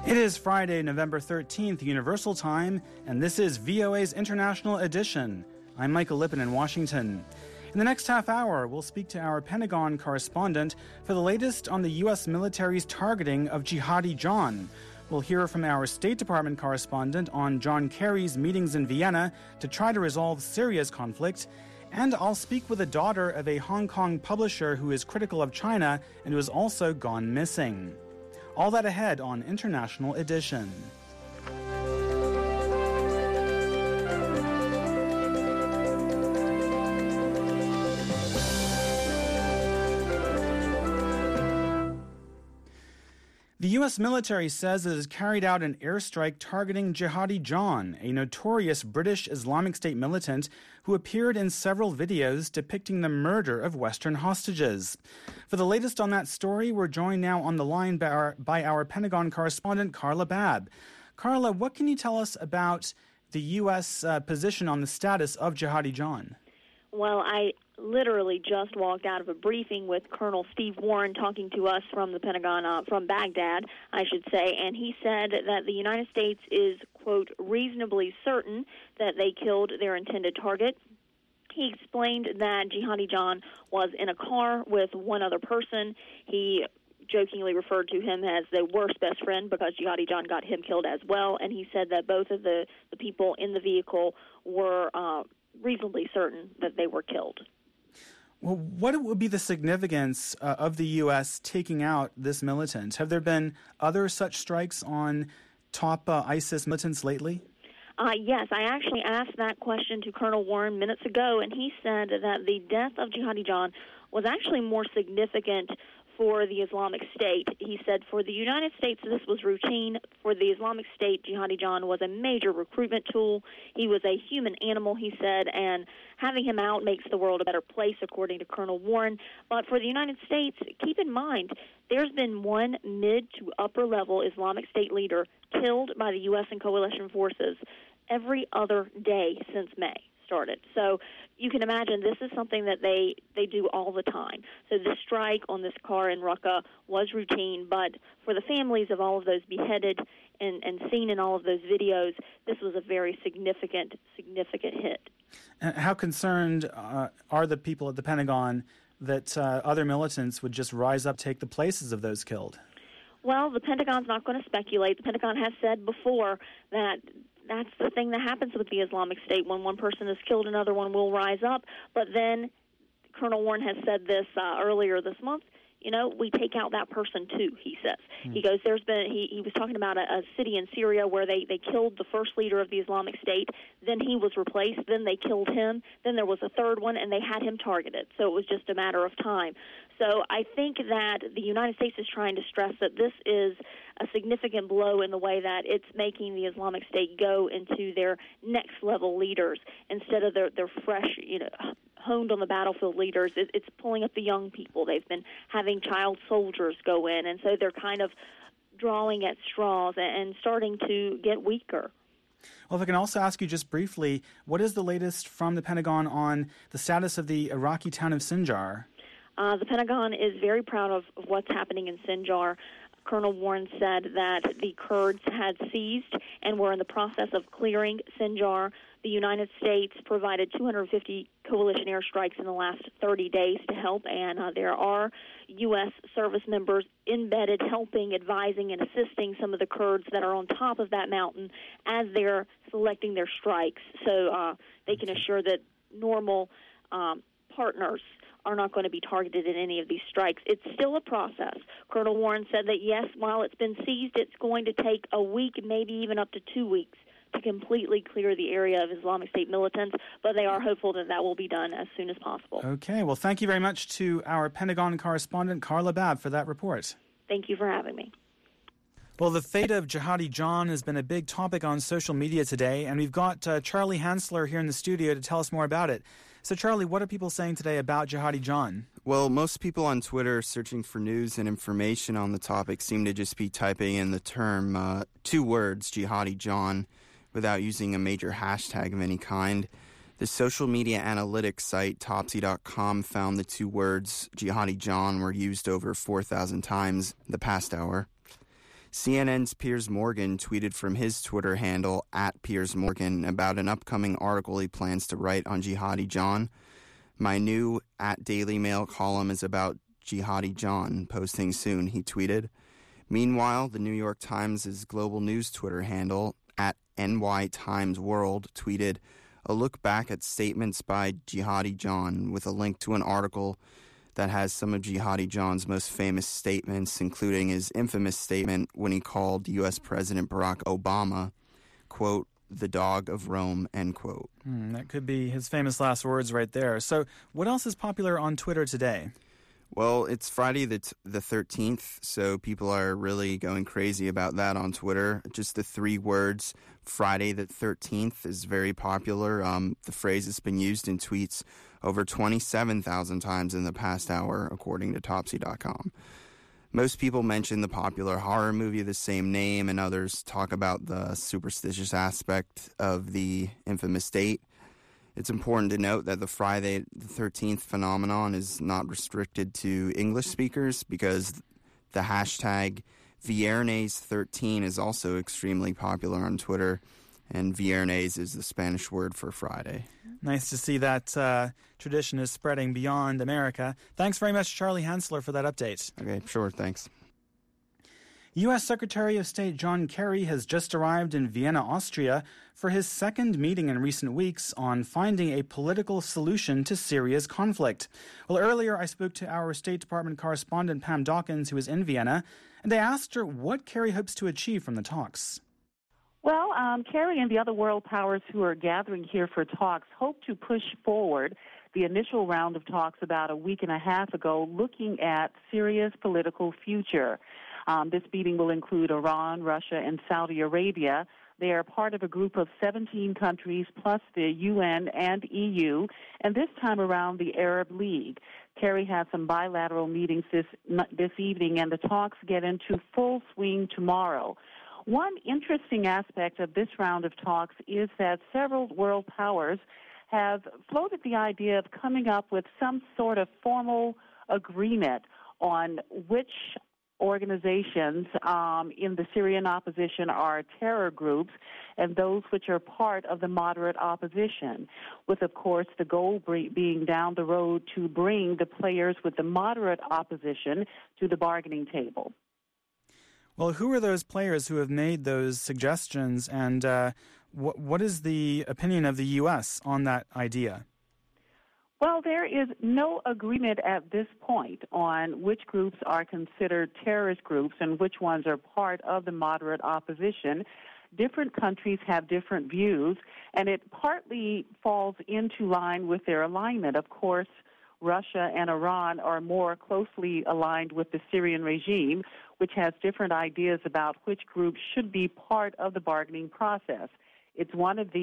It is Friday, November 13th, Universal Time, and this is VOA's International Edition. I'm Michael Lippin in Washington. In the next half hour, we'll speak to our Pentagon correspondent for the latest on the U.S. military's targeting of Jihadi John. We'll hear from our State Department correspondent on John Kerry's meetings in Vienna to try to resolve Syria's conflict. And I'll speak with the daughter of a Hong Kong publisher who is critical of China and who has also gone missing. All that ahead on International Edition. The U.S. military says it has carried out an airstrike targeting Jihadi John, a notorious British Islamic State militant who appeared in several videos depicting the murder of Western hostages. For the latest on that story, we're joined now on the line by our Pentagon correspondent, Carla Babb. Carla, what can you tell us about the U.S. Position on the status of Jihadi John? Well, I literally just walked out of a briefing with Colonel Steve Warren talking to us from the Pentagon, from Baghdad, I should say, and he said that the United States is, quote, reasonably certain that they killed their intended target. He explained that Jihadi John was in a car with one other person. He jokingly referred to him as the worst best friend because Jihadi John got him killed as well, and he said that both of the people in the vehicle were reasonably certain that they were killed. Well, what would be the significance of the U.S. taking out this militant? Have there been other such strikes on top ISIS militants lately? Yes, I actually asked that question to Colonel Warren minutes ago, and he said that the death of Jihadi John was actually more significant for the Islamic State. He said for the United States, this was routine. For the Islamic State, Jihadi John was a major recruitment tool. He was a human animal, he said, and having him out makes the world a better place, according to Colonel Warren. But for the United States, keep in mind, there's been one mid to upper level Islamic State leader killed by the U.S. and coalition forces every other day since May started. So you can imagine this is something that they do all the time. So the strike on this car in Raqqa was routine, but for the families of all of those beheaded and seen in all of those videos, this was a very significant hit. And how concerned are the people at the Pentagon that other militants would just rise up, take the places of those killed? Well, the Pentagon's not going to speculate. The Pentagon has said before that that's the thing that happens with the Islamic State. When one person is killed, another one will rise up. But then Colonel Warren has said this earlier this month, we take out that person too, he says. He goes, he was talking about a city in Syria where they killed the first leader of the Islamic State, then he was replaced, then they killed him, then there was a third one, and they had him targeted. So it was just a matter of time. So I think that the United States is trying to stress that this is a significant blow in the way that it's making the Islamic State go into their next level leaders instead of their fresh, honed on the battlefield leaders. It's pulling up the young people. They've been having child soldiers go in, and so they're kind of drawing at straws and starting to get weaker. Well, if I can also ask you just briefly, what is the latest from the Pentagon on the status of the Iraqi town of Sinjar? The Pentagon is very proud of what's happening in Sinjar. Colonel Warren said that the Kurds had seized and were in the process of clearing Sinjar. The United States provided 250 coalition airstrikes in the last 30 days to help, and there are U.S. service members embedded helping, advising, and assisting some of the Kurds that are on top of that mountain as they're selecting their strikes, so they can assure that normal partners are not going to be targeted in any of these strikes. It's still a process. Colonel Warren said that, yes, while it's been seized, it's going to take a week, maybe even up to 2 weeks, to completely clear the area of Islamic State militants, but they are hopeful that that will be done as soon as possible. Okay, well, thank you very much to our Pentagon correspondent, Carla Babb, for that report. Thank you for having me. Well, the fate of Jihadi John has been a big topic on social media today, and we've got Charlie Hansler here in the studio to tell us more about it. So, Charlie, what are people saying today about Jihadi John? Well, most people on Twitter searching for news and information on the topic seem to just be typing in the term, 2 words, Jihadi John, without using a major hashtag of any kind. The social media analytics site Topsy.com found the 2 words Jihadi John were used over 4,000 times the past hour. CNN's Piers Morgan tweeted from his Twitter handle @PiersMorgan about an upcoming article he plans to write on Jihadi John. My new @Daily Mail column is about Jihadi John, posting soon, he tweeted. Meanwhile, the New York Times' global news Twitter handle @NYTimesWorld tweeted a look back at statements by Jihadi John with a link to an article that has some of Jihadi John's most famous statements, including his infamous statement when he called U.S. President Barack Obama, quote, the dog of Rome, end quote. That could be his famous last words right there. So what else is popular on Twitter today? Well, it's Friday the 13th, so people are really going crazy about that on Twitter. Just the 3 words, Friday the 13th, is very popular. The phrase has been used in tweets over 27,000 times in the past hour, according to Topsy.com. Most people mention the popular horror movie of the same name, and others talk about the superstitious aspect of the infamous date. It's important to note that the Friday the 13th phenomenon is not restricted to English speakers because the hashtag Viernes13 is also extremely popular on Twitter, and Viernes is the Spanish word for Friday. Nice to see that tradition is spreading beyond America. Thanks very much, Charlie Hansler, for that update. Okay, sure, thanks. U.S. Secretary of State John Kerry has just arrived in Vienna, Austria, for his second meeting in recent weeks on finding a political solution to Syria's conflict. Well, earlier I spoke to our State Department correspondent Pam Dawkins, who is in Vienna, and I asked her what Kerry hopes to achieve from the talks. Well, Kerry and the other world powers who are gathering here for talks hope to push forward the initial round of talks about a week and a half ago looking at Syria's political future. This meeting will include Iran, Russia, and Saudi Arabia. They are part of a group of 17 countries plus the UN and EU, and this time around the Arab League. Kerry has some bilateral meetings this evening, and the talks get into full swing tomorrow. One interesting aspect of this round of talks is that several world powers have floated the idea of coming up with some sort of formal agreement on which organizations in the Syrian opposition are terror groups and those which are part of the moderate opposition, with, of course, the goal being down the road to bring the players with the moderate opposition to the bargaining table. Well, who are those players who have made those suggestions, and what is the opinion of the U.S. on that idea? Well, there is no agreement at this point on which groups are considered terrorist groups and which ones are part of the moderate opposition. Different countries have different views, and it partly falls into line with their alignment. Of course, Russia and Iran are more closely aligned with the Syrian regime, which has different ideas about which groups should be part of the bargaining process. It's one of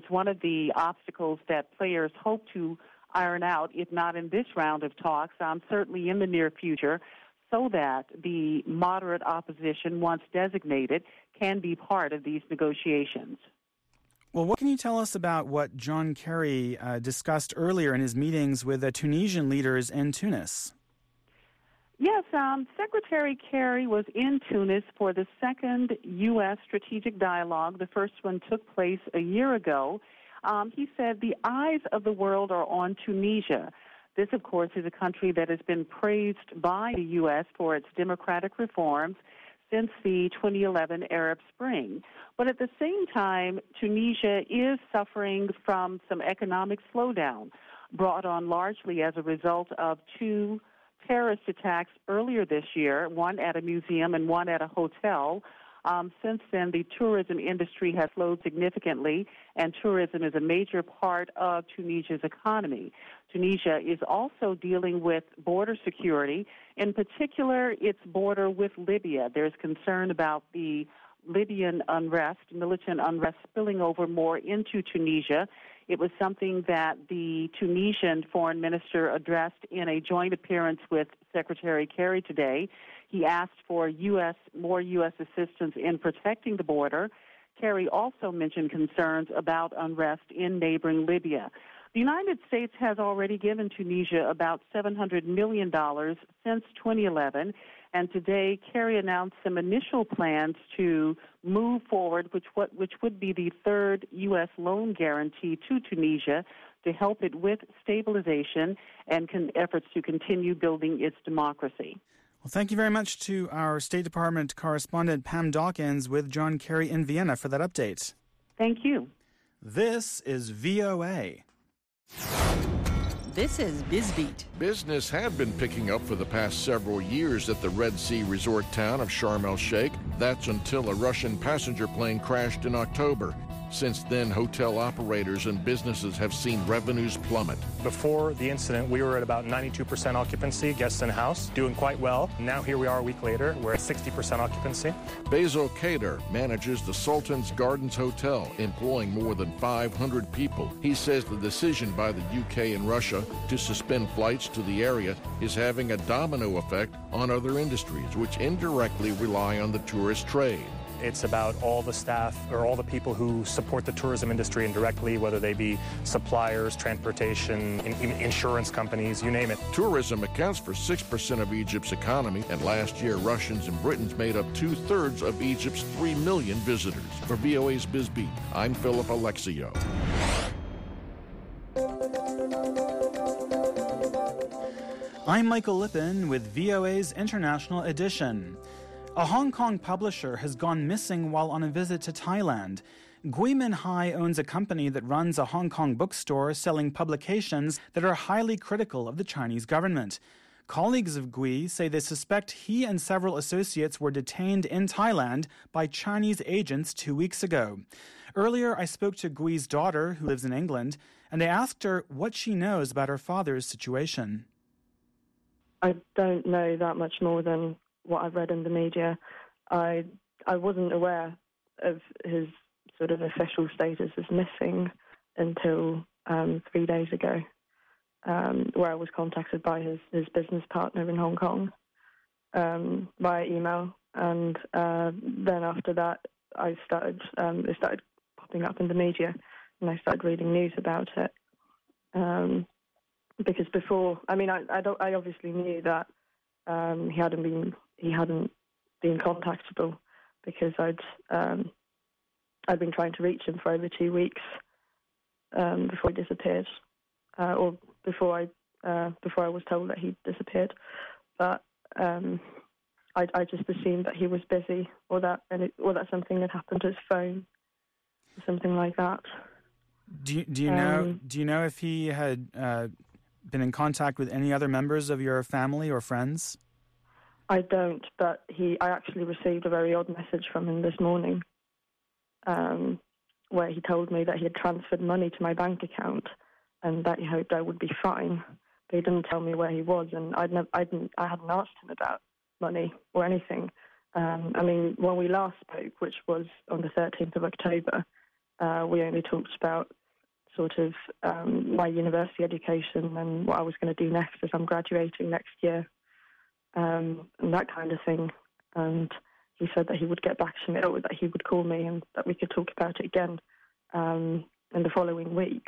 the obstacles that players hope to iron out, if not in this round of talks, certainly in the near future, so that the moderate opposition, once designated, can be part of these negotiations. Well, what can you tell us about what John Kerry discussed earlier in his meetings with Tunisian leaders in Tunis? Yes, Secretary Kerry was in Tunis for the second U.S. strategic dialogue. The first one took place a year ago. He said the eyes of the world are on Tunisia. This, of course, is a country that has been praised by the U.S. for its democratic reforms since the 2011 Arab Spring. But at the same time, Tunisia is suffering from some economic slowdown, brought on largely as a result of 2 terrorist attacks earlier this year, one at a museum and one at a hotel. Since then, the tourism industry has slowed significantly, and tourism is a major part of Tunisia's economy. Tunisia is also dealing with border security, in particular its border with Libya. There's concern about the Libyan unrest, militant unrest, spilling over more into Tunisia. It was something that the Tunisian foreign minister addressed in a joint appearance with Secretary Kerry today. He asked for more U.S. assistance in protecting the border. Kerry also mentioned concerns about unrest in neighboring Libya. The United States has already given Tunisia about $700 million since 2011, and today Kerry announced some initial plans to move forward, which would be the third U.S. loan guarantee to Tunisia to help it with stabilization and efforts to continue building its democracy. Well, thank you very much to our State Department correspondent Pam Dawkins with John Kerry in Vienna for that update. Thank you. This is VOA. This is BizBeat. Business had been picking up for the past several years at the Red Sea resort town of Sharm el-Sheikh. That's until a Russian passenger plane crashed in October. Since then, hotel operators and businesses have seen revenues plummet. Before the incident, we were at about 92% occupancy, guests in house, doing quite well. Now here we are a week later, we're at 60% occupancy. Bezo Kader manages the Sultan's Gardens Hotel, employing more than 500 people. He says the decision by the UK and Russia to suspend flights to the area is having a domino effect on other industries, which indirectly rely on the tourist trade. It's about all the staff or all the people who support the tourism industry indirectly, whether they be suppliers, transportation, insurance companies, you name it. Tourism accounts for 6% of Egypt's economy, and last year Russians and Britons made up 2/3 of Egypt's 3 million visitors. For VOA's BizBeat, I'm Philip Alexio. I'm Michael Lippin with VOA's International Edition. A Hong Kong publisher has gone missing while on a visit to Thailand. Gui Minhai owns a company that runs a Hong Kong bookstore selling publications that are highly critical of the Chinese government. Colleagues of Gui say they suspect he and several associates were detained in Thailand by Chinese agents 2 weeks ago. Earlier, I spoke to Gui's daughter, who lives in England, and I asked her what she knows about her father's situation. I don't know that much more than what I've read in the media. I wasn't aware of his sort of official status as missing until 3 days ago, where I was contacted by his business partner in Hong Kong via email, and then after that it started popping up in the media, and I started reading news about it. Because before, I obviously knew that he hadn't been contactable, because I'd been trying to reach him for over 2 weeks before he disappeared, or before I was told that he'd disappeared. But I just assumed that he was busy, or that something had happened to his phone, or something like that. Do you know if he had been in contact with any other members of your family or friends? I don't, but I actually received a very odd message from him this morning, where he told me that he had transferred money to my bank account and that he hoped I would be fine. But he didn't tell me where he was, and I hadn't asked him about money or anything. When we last spoke, which was on the 13th of October, we only talked about sort of my university education and what I was going to do next as I'm graduating next year. And that kind of thing. And he said that he would get back to me, or that he would call me, and that we could talk about it again in the following week.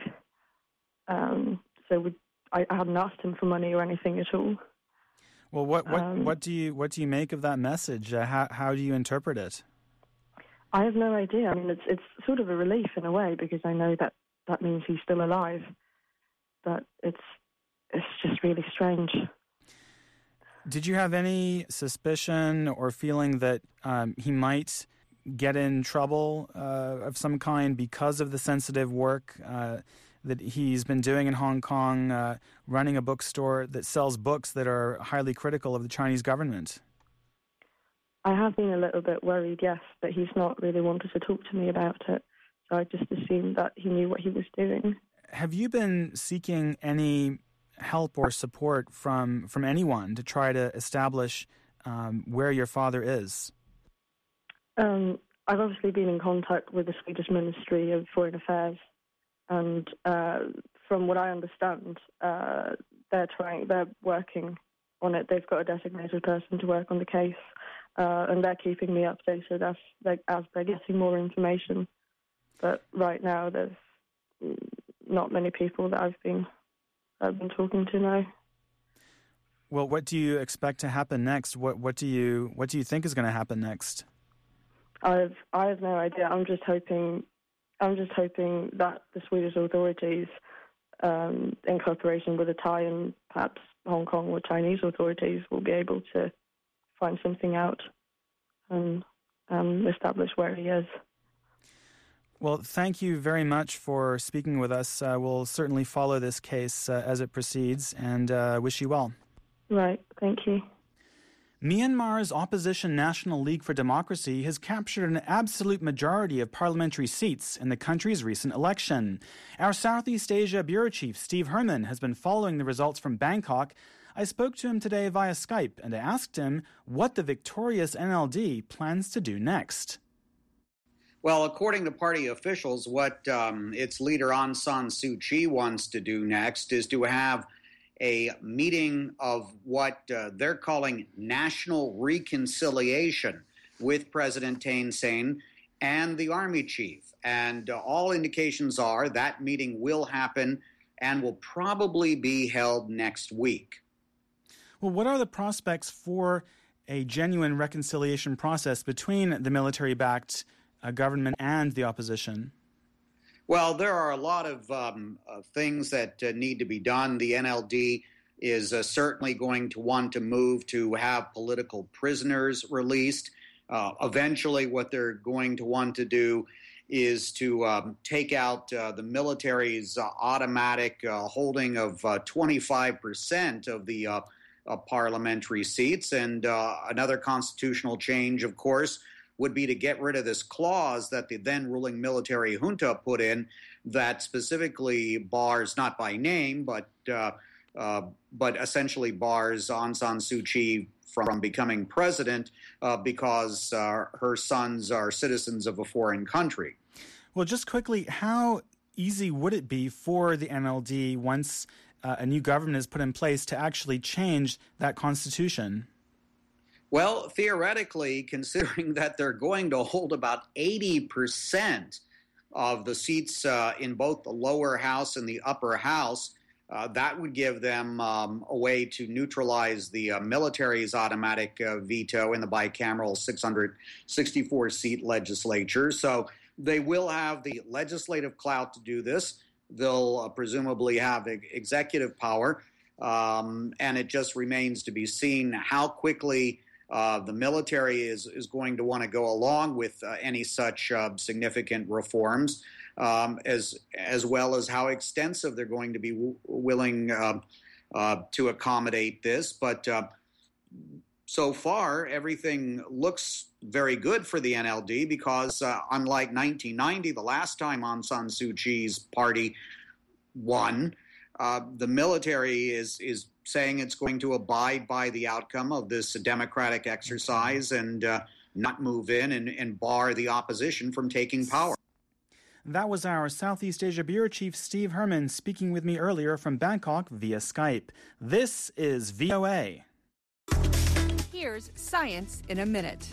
I hadn't asked him for money or anything at all. Well, what do you make of that message? How do you interpret it? I have no idea. It's sort of a relief in a way, because I know that means he's still alive. But it's just really strange. Did you have any suspicion or feeling that he might get in trouble of some kind because of the sensitive work that he's been doing in Hong Kong, running a bookstore that sells books that are highly critical of the Chinese government? I have been a little bit worried, yes, but he's not really wanted to talk to me about it. So I just assumed that he knew what he was doing. Have you been seeking any help or support from anyone to try to establish where your father is? I've obviously been in contact with the Swedish Ministry of Foreign Affairs, and from what I understand, they're working on it. They've got a designated person to work on the case, and they're keeping me updated as they're getting more information. But right now, not many people that I've been talking to know. Well, what do you expect to happen next? What do you think is going to happen next? I have no idea. I'm just hoping that the Swedish authorities, in cooperation with the Thai and perhaps Hong Kong or Chinese authorities, will be able to find something out and establish where he is. Well, thank you very much for speaking with us. We'll certainly follow this case as it proceeds and wish you well. Right, thank you. Myanmar's opposition National League for Democracy has captured an absolute majority of parliamentary seats in the country's recent election. Our Southeast Asia Bureau Chief, Steve Herman, has been following the results from Bangkok. I spoke to him today via Skype and asked him what the victorious NLD plans to do next. Well, according to party officials, what its leader Aung San Suu Kyi wants to do next is to have a meeting of what they're calling national reconciliation with President Thein Sein and the army chief. And all indications are that meeting will happen and will probably be held next week. Well, what are the prospects for a genuine reconciliation process between the military-backed government and the opposition? Well, there are a lot of things that need to be done. The NLD is certainly going to want to move to have political prisoners released. Eventually, what they're going to want to do is to take out the military's automatic holding of 25% of the parliamentary seats. And another constitutional change, of course, would be to get rid of this clause that the then ruling military junta put in that specifically bars, not by name, but essentially bars Aung San Suu Kyi from becoming president because her sons are citizens of a foreign country. Well, just quickly, how easy would it be for the NLD once a new government is put in place to actually change that constitution? Well, theoretically, considering that they're going to hold about 80% of the seats in both the lower house and the upper house, that would give them a way to neutralize the military's automatic veto in the bicameral 664-seat legislature. So they will have the legislative clout to do this. They'll presumably have executive power, and it just remains to be seen how quickly the military is going to want to go along with any such significant reforms, as well as how extensive they're going to be willing to accommodate this. But so far, everything looks very good for the NLD because unlike 1990, the last time Aung San Suu Kyi's party won, the military is saying it's going to abide by the outcome of this democratic exercise and not move in and bar the opposition from taking power. That was our Southeast Asia Bureau Chief Steve Herman speaking with me earlier from Bangkok via Skype. This is VOA. Here's Science in a Minute.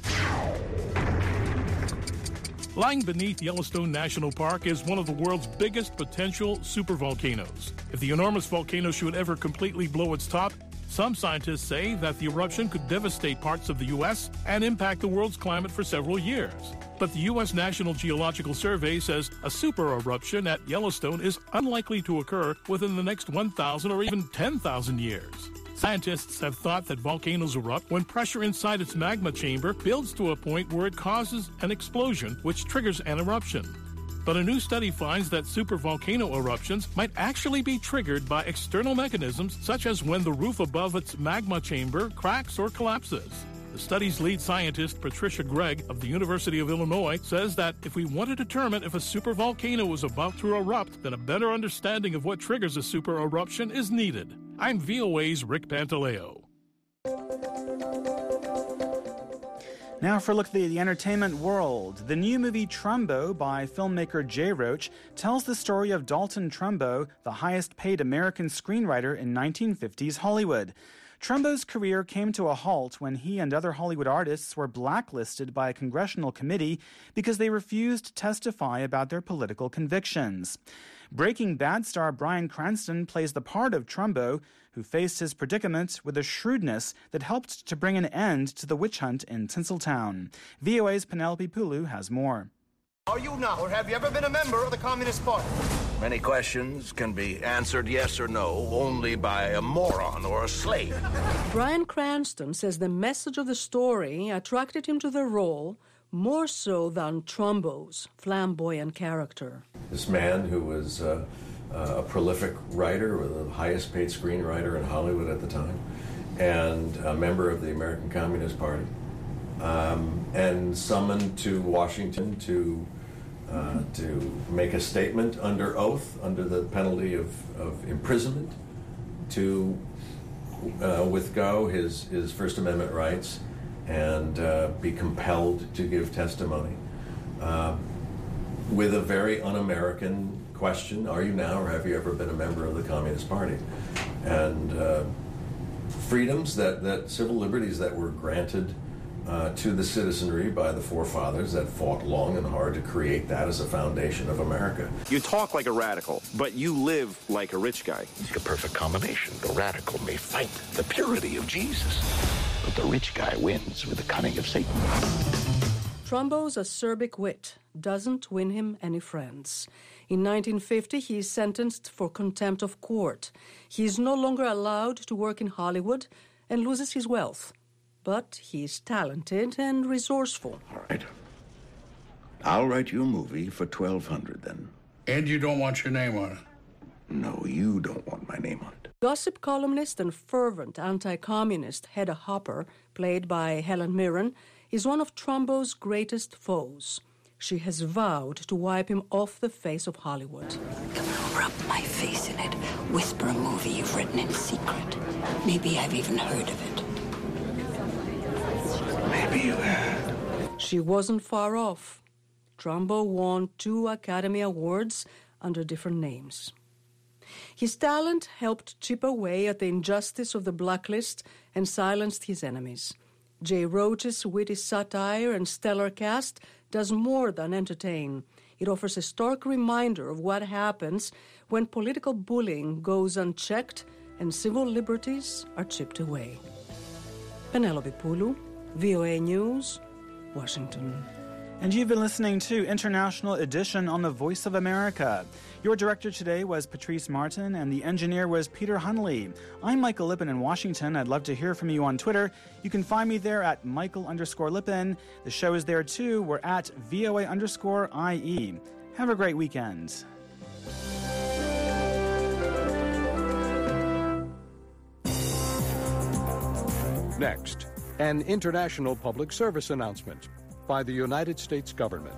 Lying beneath Yellowstone National Park is one of the world's biggest potential supervolcanoes. If the enormous volcano should ever completely blow its top, some scientists say that the eruption could devastate parts of the U.S. and impact the world's climate for several years. But the U.S. National Geological Survey says a super eruption at Yellowstone is unlikely to occur within the next 1,000 or even 10,000 years. Scientists have thought that volcanoes erupt when pressure inside its magma chamber builds to a point where it causes an explosion, which triggers an eruption. But a new study finds that supervolcano eruptions might actually be triggered by external mechanisms, such as when the roof above its magma chamber cracks or collapses. The study's lead scientist, Patricia Gregg of the University of Illinois, says that if we want to determine if a supervolcano is about to erupt, then a better understanding of what triggers a super eruption is needed. I'm VOA's Rick Pantaleo. Now for a look at the entertainment world. The new movie Trumbo by filmmaker Jay Roach tells the story of Dalton Trumbo, the highest-paid American screenwriter in 1950s Hollywood. Trumbo's career came to a halt when he and other Hollywood artists were blacklisted by a congressional committee because they refused to testify about their political convictions. Breaking Bad star Bryan Cranston plays the part of Trumbo, who faced his predicament with a shrewdness that helped to bring an end to the witch hunt in Tinseltown. VOA's Penelope Pulu has more. Are you now, or have you ever been a member of the Communist Party? Many questions can be answered yes or no only by a moron or a slave. Bryan Cranston says the message of the story attracted him to the role more so than Trumbo's flamboyant character. This man who was a prolific writer, the highest paid screenwriter in Hollywood at the time, and a member of the American Communist Party, and summoned to Washington to make a statement under oath, under the penalty of imprisonment, to withgo his First Amendment rights and be compelled to give testimony with a very un-American question: are you now, or have you ever been a member of the Communist Party? And freedoms, that civil liberties that were granted to the citizenry by the forefathers that fought long and hard to create that as a foundation of America. You talk like a radical, but you live like a rich guy. It's the perfect combination. The radical may fight the purity of Jesus, but the rich guy wins with the cunning of Satan. Trumbo's acerbic wit doesn't win him any friends. In 1950, he is sentenced for contempt of court. He is no longer allowed to work in Hollywood and loses his wealth. But he's talented and resourceful. All right. I'll write you a movie for $1,200 then. And you don't want your name on it? No, you don't want my name on it. Gossip columnist and fervent anti-communist Hedda Hopper, played by Helen Mirren, is one of Trumbo's greatest foes. She has vowed to wipe him off the face of Hollywood. Rub my face in it. Whisper a movie you've written in secret. Maybe I've even heard of it. Maybe you have. She wasn't far off. Trumbo won 2 Academy Awards under different names. His talent helped chip away at the injustice of the blacklist and silenced his enemies. Jay Roach's witty satire and stellar cast does more than entertain. It offers a stark reminder of what happens when political bullying goes unchecked and civil liberties are chipped away. Penelope Pulu, VOA News, Washington. And you've been listening to International Edition on the Voice of America. Your director today was Patrice Martin, and the engineer was Peter Hunley. I'm Michael Lippin in Washington. I'd love to hear from you on Twitter. You can find me there at Michael_Lippin. The show is there too. We're at VOA_IE. Have a great weekend. Next, an international public service announcement by the United States government.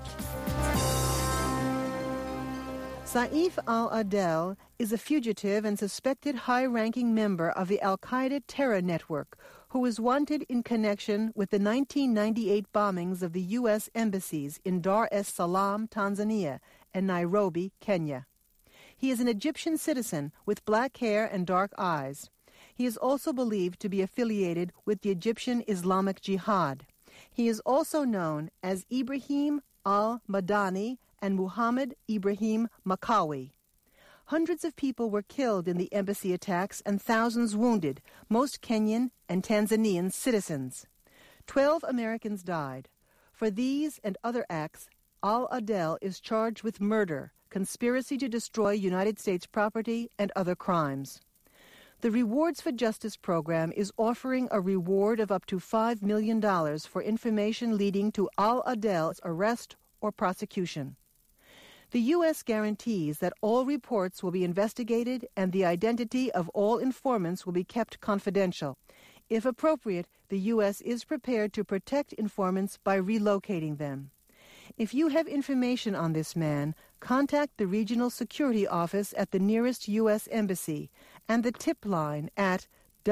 Saif al-Adel is a fugitive and suspected high-ranking member of the al-Qaeda terror network who is wanted in connection with the 1998 bombings of the U.S. embassies in Dar es Salaam, Tanzania, and Nairobi, Kenya. He is an Egyptian citizen with black hair and dark eyes. He is also believed to be affiliated with the Egyptian Islamic Jihad. He is also known as Ibrahim al-Madani and Muhammad Ibrahim Makawi. Hundreds of people were killed in the embassy attacks and thousands wounded, most Kenyan and Tanzanian citizens. 12 Americans died. For these and other acts, al-Adel is charged with murder, conspiracy to destroy United States property, and other crimes. The Rewards for Justice program is offering a reward of up to $5 million for information leading to al-Adel's arrest or prosecution. The U.S. guarantees that all reports will be investigated and the identity of all informants will be kept confidential. If appropriate, the U.S. is prepared to protect informants by relocating them. If you have information on this man, contact the Regional Security Office at the nearest U.S. Embassy and the tip line at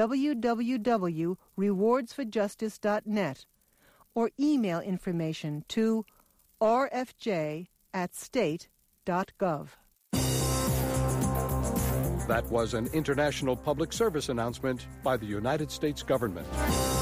www.rewardsforjustice.net or email information to rfj@state.gov. That was an international public service announcement by the United States government.